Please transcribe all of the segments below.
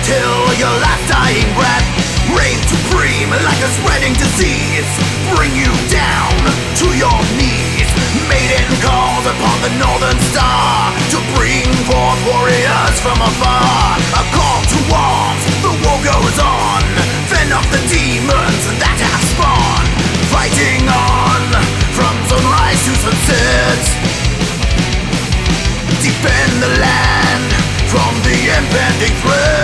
till your last dying breath. Reign supreme like a spreading disease, bring you down to your knees. Maiden calls upon the northern star to bring forth warriors from afar. A call to arms, the war goes on. Fend off the demons that have spawned. Fighting on from sunrise to sunset. Defend the land from the impending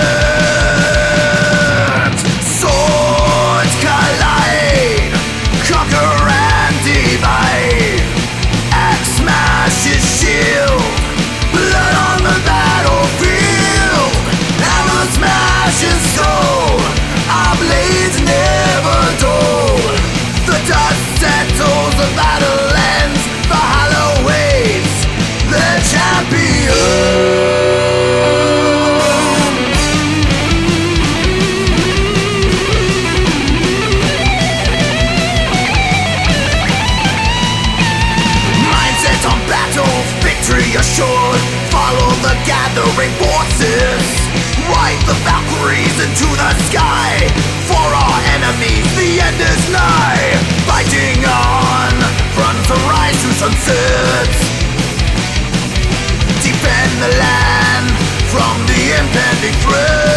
threat. Swords collide, conquer and divide. Axe smashes shield, blood on the battlefield. Hammer smashes soul, our blades never dull. The dust settles, the battle ends, the hollow waits the champion. Assured, follow the gathering forces. Ride the Valkyries into the sky. For our enemies, the end is nigh. Fighting on from sunrise to sunset. Defend the land from the impending threat.